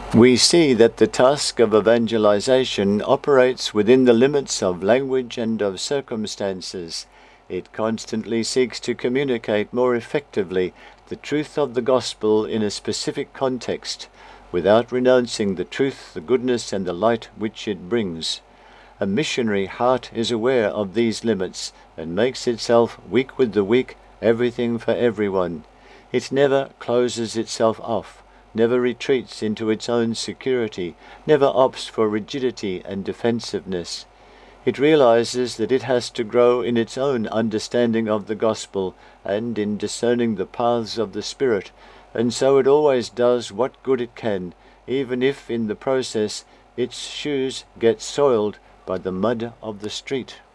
We see that the task of evangelization operates within the limits of language and of circumstances. It constantly seeks to communicate more effectively the truth of the gospel in a specific context, without renouncing the truth, the goodness, and the light which it brings. A missionary heart is aware of these limits and makes itself weak with the weak, everything for everyone. It never closes itself off, never retreats into its own security, never opts for rigidity and defensiveness. It realizes that it has to grow in its own understanding of the gospel and in discerning the paths of the Spirit, and so it always does what good it can, even if in the process its shoes get soiled by the mud of the street.